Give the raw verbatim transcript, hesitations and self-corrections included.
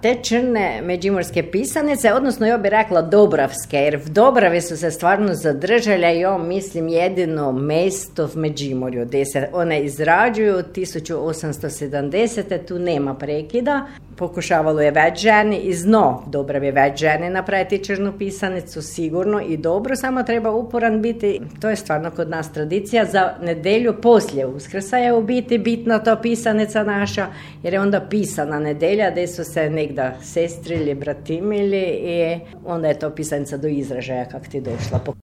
te črne međimurske pisanice, odnosno ja bih rekla dobravske, jer v Dobravi su se stvarno zadržale, ja mislim jedino mesto v Međimurju, gdje se one izrađuju tisuću osamsto sedamdeset. Tu nema prekida. Pokušavalo je več ženi i zno Dobravi več ženi napraviti črnu pisanicu, sigurno i dobro, samo treba uporan biti. To je stvarno kod nas tradicija. Za nedelju poslije Uskrsa je u biti bitna ta pisanica naša, jer je onda pisana nedelja gdje su se negda sestrili, bratimili i onda je to pisanica do izražaja kak ti došla.